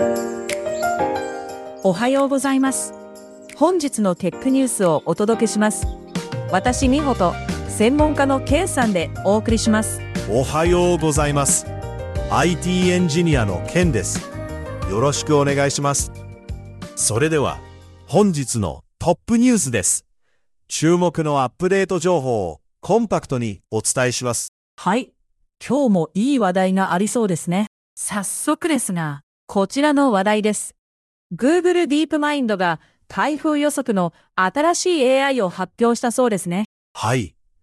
おはようございます。本日のテックニュースをお届けします。私、美穂と専門家のケンさんでお送りします。 おはようございます。IT エンジニアのケンです。よろしくお願いします。それでは、本日のトップニュースです。注目のアップデート情報をコンパクトにお伝えします。 はい。今日もいい話題がありそうですね。早速ですが、こちらの話題です。Google ディープマインドが台風予測の新しい AI を発表したそうですね。 はい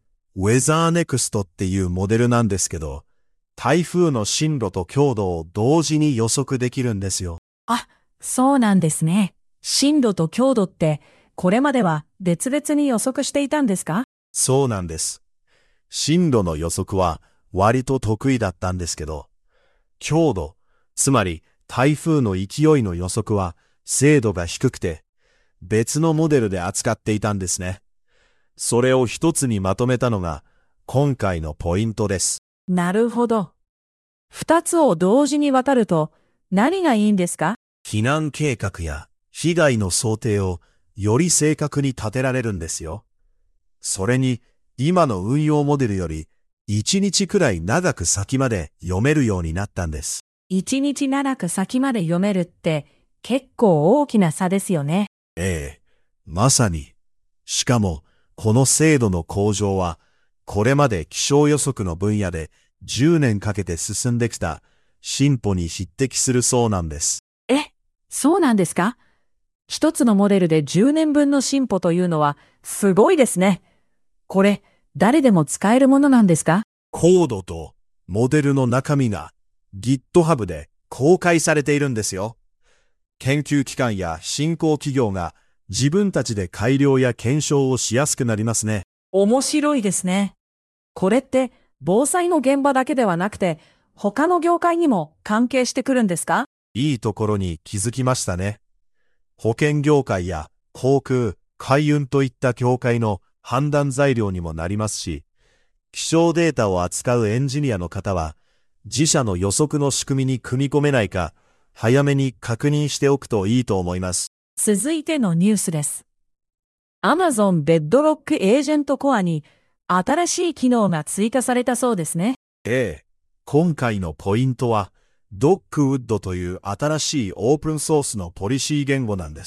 。WeatherNext っていうモデルなんですけど、台風の進路と強度を同時に予測できるんですよ。 あ、そうなんですね。進路と強度って、これまでは別々に予測していたんですか？ そうなんです。進路の予測は割と得意だったんですけど、強度、つまり台風の勢いの予測は精度が低くて、別のモデルで扱っていたんですね。それを一つにまとめたのが今回のポイントです。 なるほど。二つを同時に渡ると何がいいんですか？ 避難計画や被害の想定をより正確に立てられるんですよ。それに今の運用モデルより1日くらい長く先まで読めるようになったんです。 一日長く先まで読めるって結構大きな差ですよね。 ええ、まさに。しかも、この精度の向上は、これまで気象予測の分野で10年かけて進んできた進歩に匹敵するそうなんです。 そうなんですか？一つのモデルで10年分の進歩というのはすごいですね。これ、誰でも使えるものなんですか？ コードとモデルの中身が GitHub で公開されているんですよ。研究機関や新興企業が自分たちで改良や検証をしやすくなりますね。 面白いですね。これって防災の現場だけではなくて他の業界にも関係してくるんですか？ いいところに気づきましたね。保険業界や航空、海運といった業界の判断材料にもなりますし、気象データを扱うエンジニアの方は、自社の予測の仕組みに組み込めないか、早めに確認しておくといいと思います。 続いてのニュースです。Amazon Bedrock Agent Core に新しい機能が追加されたそうですね。 今回のポイントは、Dogwood という新しいオープンソースのポリシー言語なんです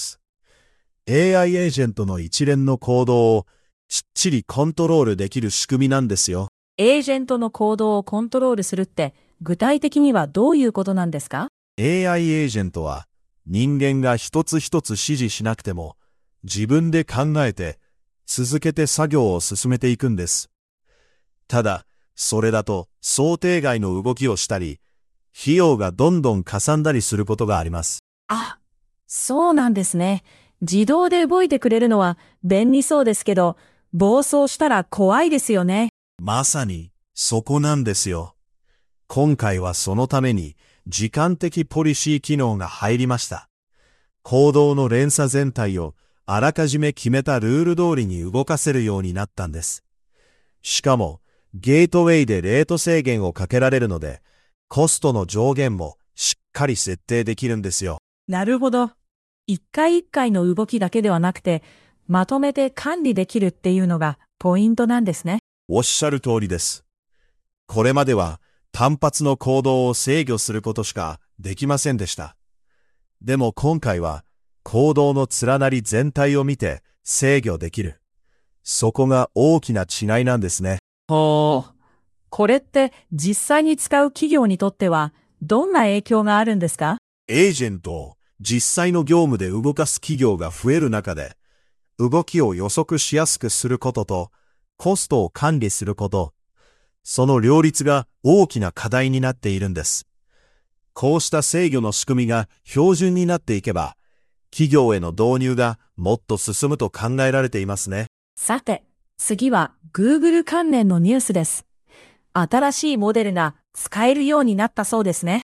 。AI エージェントの一連の行動をきっちりコントロールできる仕組みなんですよ。 エージェントの行動をコントロールするって具体的にはどういうことなんですか？ AI エージェントは人間が一つ一つ指示しなくても自分で考えて続けて作業を進めていくんです。ただ、それだと想定外の動きをしたり、費用がどんどんかさんだりすることがあります。 あ、そうなんですね。自動で動いてくれるのは便利そうですけど、暴走したら怖いですよね。 まさにそこなんですよ。今回はそのために時間的ポリシー機能が入りました。行動の連鎖全体をあらかじめ決めたルール通りに動かせるようになったんです。しかも、ゲートウェイでレート制限をかけられるので、コストの上限もしっかり設定できるんですよ。 なるほど。一回一回の動きだけではなくて、まとめて管理できるっていうのがポイントなんですね。 おっしゃる通りです。これまでは単発の行動を制御することしかできませんでした。でも今回は行動の連なり全体を見て制御できる。そこが大きな違いなんですね。 ほう。これって実際に使う企業にとってはどんな影響があるんですか？ エージェントを実際の業務で動かす企業が増える中で、動きを予測しやすくすることと、コストを管理すること、その両立が大きな課題になっているんです。こうした制御の仕組みが標準になっていけば、企業への導入がもっと進むと考えられていますね。 さて、次は Google 関連のニュースです。新しいモデルが使えるようになったそうですね。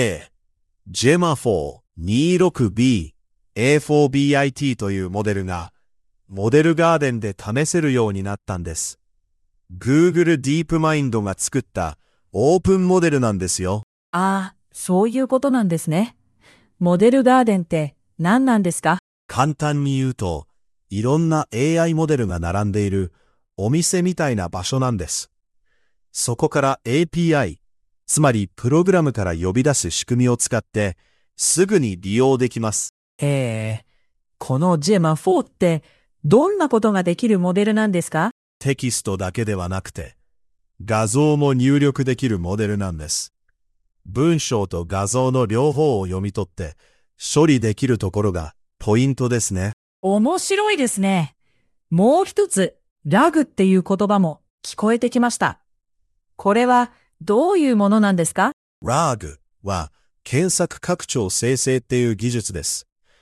Gemma426B A4BIT というモデルが、モデルガーデンで試せるようになったんです。Google ディープマインドが作ったオープンモデルなんですよ。 ああ、そういうことなんですね。 モデルガーデンって何なんですか？ 簡単に言うと、いろんな AI モデルが並んでいるお店みたいな場所なんです。そこから API、つまりプログラムから呼び出す仕組みを使ってすぐに利用できます。 この Gemma4 ってどんなことができるモデルなんですか？ テキストだけではなくて、画像も入力できるモデルなんです。文章と画像の両方を読み取って処理できるところがポイントですね。 面白いですね。もう一つ、ラグっていう言葉も聞こえてきました。これはどういうものなんですか？ RAG は検索拡張生成っていう技術です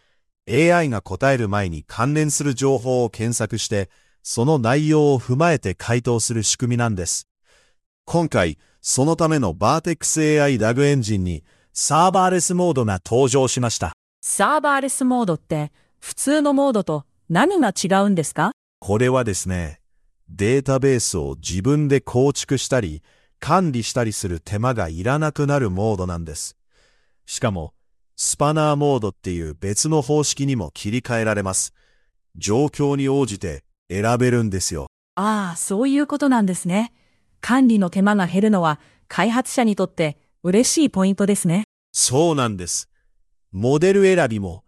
。AI が答える前に関連する情報を検索して、その内容を踏まえて回答する仕組みなんです。今回、そのための Vertex AI ラグエンジンにサーバーレスモードが登場しました。 サーバーレスモードって普通のモードと何が違うんですか？ これはですね、データベースを自分で構築したり、管理したりする手間がいらなくなるモードなんです。しかも、スパナーモードっていう別の方式にも切り替えられます。状況に応じて選べるんですよ。 ああ、そういうことなんですね。管理の手間が減るのは開発者にとって嬉しいポイントですね。 そうなんです。モデル選びも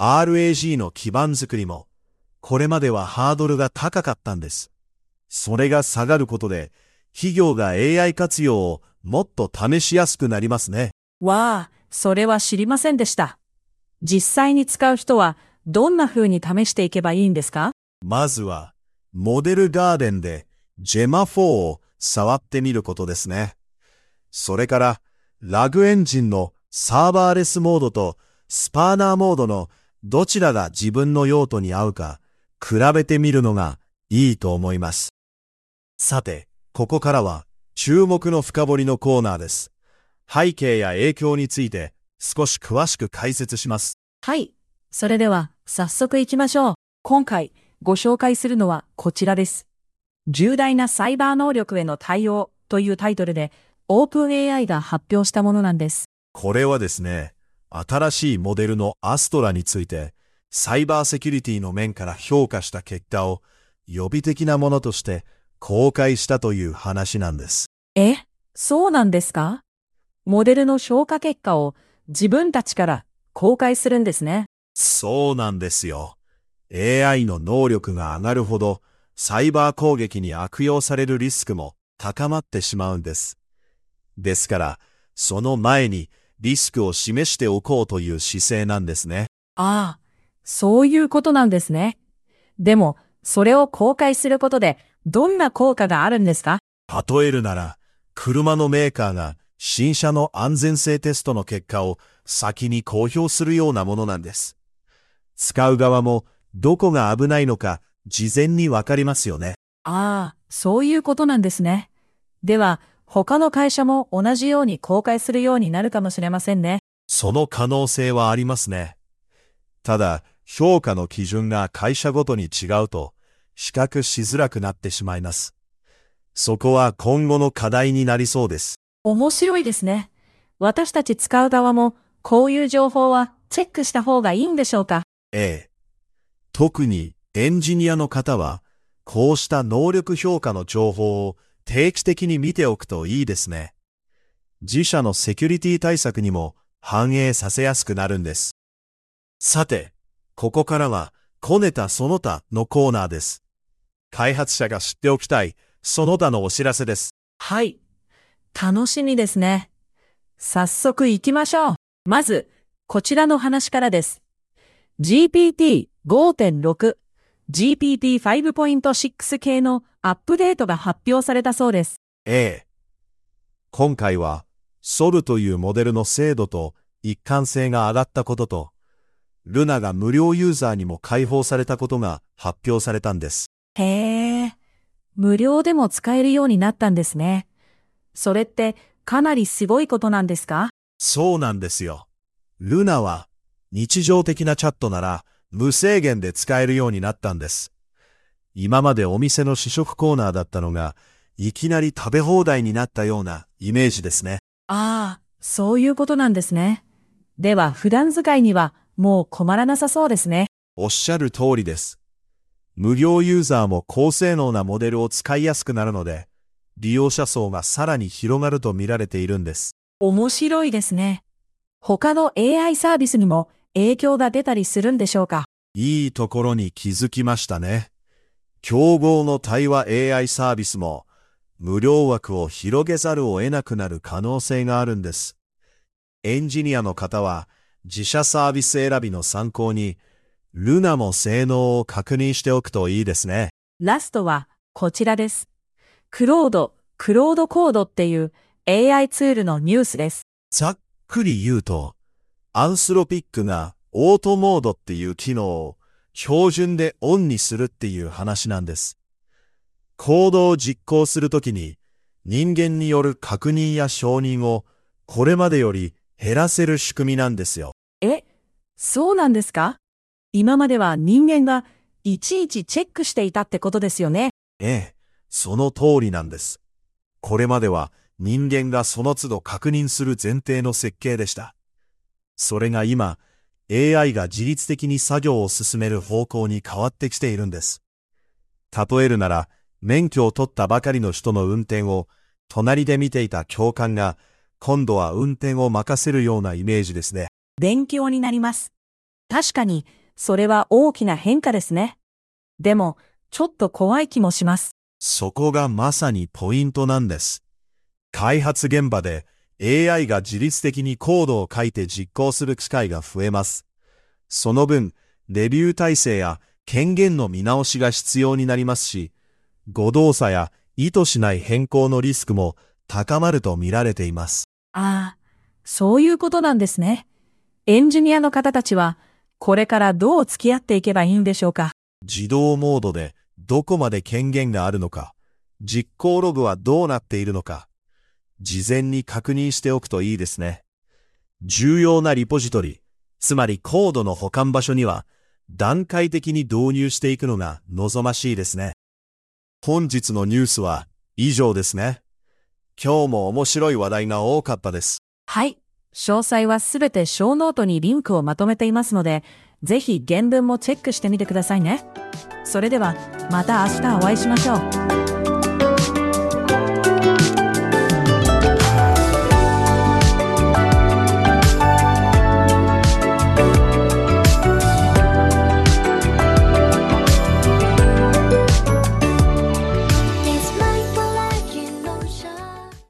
RAG の基盤作りも、これまではハードルが高かったんです。それが下がることで、企業が AI 活用をもっと試しやすくなりますね。 わあ、それは知りませんでした。実際に使う人はどんな風に試していけばいいんですか？ まずは、モデルガーデンで Gemma4 を触ってみることですね。それから、ラグエンジンのサーバーレスモードとスパーナーモードのどちらが自分の用途に合うか比べてみるのがいいと思います。さて、ここからは注目の深掘りのコーナーです。背景や影響について少し詳しく解説します。 はい。それでは早速行きましょう。今回ご紹介するのはこちらです。重大なサイバー能力への対応というタイトルで OpenAI が発表したものなんです。 これはですね、新しいモデルのアストラについてサイバーセキュリティの面から評価した結果を予備的なものとして公開したという話なんです。 そうなんですか？モデルの評価結果を自分たちから公開するんですね。 そうなんですよ。AI の能力が上がるほど、サイバー攻撃に悪用されるリスクも高まってしまうんです。ですから、その前にリスクを示しておこうという姿勢なんですね。 ああ、そういうことなんですね。でも、それを公開することでどんな効果があるんですか？ 例えるなら、車のメーカーが新車の安全性テストの結果を先に公表するようなものなんです。使う側もどこが危ないのか事前にわかりますよね。 ああ、そういうことなんですね。では、他の会社も同じように公開するようになるかもしれませんね。 その可能性はありますね。ただ、評価の基準が会社ごとに違うと、比較しづらくなってしまいます。そこは今後の課題になりそうです。 面白いですね。私たち使う側も、こういう情報はチェックした方がいいんでしょうか？ ええ。特にエンジニアの方は、こうした能力評価の情報を定期的に見ておくといいですね。自社のセキュリティ対策にも反映させやすくなるんです。さて、ここからは、こねたその他のコーナーです。開発者が知っておきたい、その他のお知らせです。 はい。楽しみですね。早速行きましょう。まず、こちらの話からです。GPT5.6、GPT5.6 系のアップデートが発表されたそうです。 ええ。今回は、ソルというモデルの精度と一貫性が上がったことと、ルナが無料ユーザーにも開放されたことが発表されたんです。 へえ、無料でも使えるようになったんですね。それってかなりすごいことなんですか？ そうなんですよ。ルナは日常的なチャットなら無制限で使えるようになったんです。今までお店の試食コーナーだったのが、いきなり食べ放題になったようなイメージですね。 ああ、そういうことなんですね。 では普段使いにはもう困らなさそうですね。 おっしゃる通りです。無料ユーザーも高性能なモデルを使いやすくなるので、利用者層がさらに広がると見られているんです。 面白いですね。他の AI サービスにも影響が出たりするんでしょうか？ いいところに気づきましたね。競合の対話 AI サービスも無料枠を広げざるを得なくなる可能性があるんです。エンジニアの方は自社サービス選びの参考にルナも性能を確認しておくといいですね。 ラストはこちらです。クロードコードっていう AI ツールのニュースです。 ざっくり言うと、アンスロピックがオートモードっていう機能を標準でオンにするっていう話なんです。コードを実行するときに人間による確認や承認をこれまでより減らせる仕組みなんですよ。 そうなんですか？今までは人間がいちいちチェックしていたってことですよね。 その通りなんです。これまでは人間がその都度確認する前提の設計でした。それが今、AI が自律的に作業を進める方向に変わってきているんです。例えるなら、免許を取ったばかりの人の運転を隣で見ていた教官が今度は運転を任せるようなイメージですね。 勉強になります。確かに、それは大きな変化ですね。でも、ちょっと怖い気もします。 そこがまさにポイントなんです。開発現場で AI が自律的にコードを書いて実行する機会が増えます。その分、レビュー体制や権限の見直しが必要になりますし、誤動作や意図しない変更のリスクも高まると見られています。 そういうことなんですね。エンジニアの方たちは、これからどう付き合っていけばいいんでしょうか？ 自動モードでどこまで権限があるのか、実行ログはどうなっているのか、事前に確認しておくといいですね。重要なリポジトリ、つまりコードの保管場所には段階的に導入していくのが望ましいですね。本日のニュースは以上ですね。今日も面白い話題が多かったです。 はい。詳細はすべて小ノートにリンクをまとめていますので、ぜひ原文もチェックしてみてくださいね。それでは、また明日お会いしましょう。